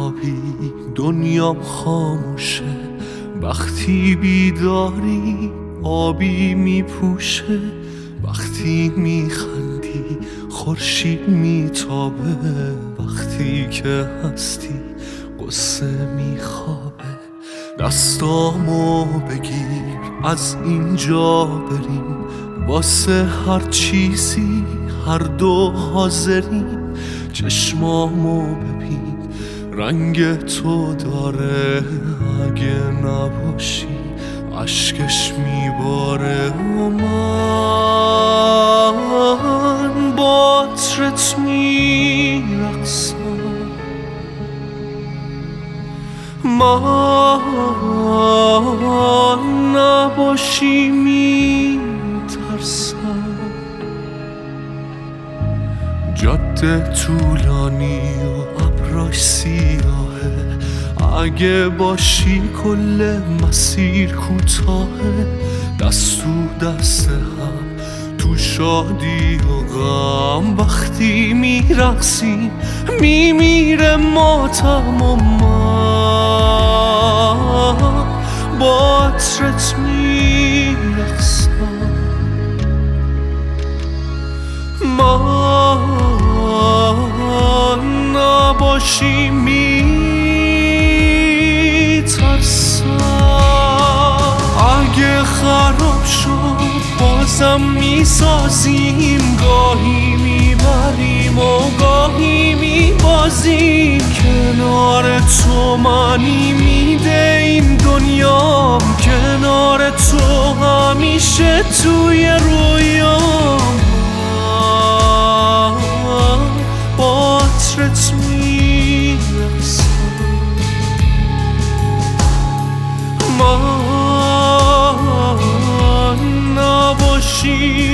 خوابی دنیام خاموشه، وقتی بیداری آبی میپوشه، وقتی میخندی خورشید میتابه، وقتی که هستی قصه میخوابه. دستامو بگیر از اینجا بریم، واسه هر چیزی هر دو حاضریم. چشمامو ببین رنگ تو داره، اگه نباشی اشکش میباره. و من با عطرت میرقصم، من نباشی میترسم. جاده طولانی و ابراش سیاهه، اگه باشی کل مسیر کوتاهه. دست تو دست هم تو شادی و غم، وقتی میرقصیم میمیره ماتم. و من با عطرت میرقصم، من نباشی میترسم. اگه خراب شد بازم میسازیم، گاهی میبریم و گاهی میبازیم. کنار تو معنی میده این دنیام، کنار تو همیشه توی رویام. با عطرت میرقصم، من نباشی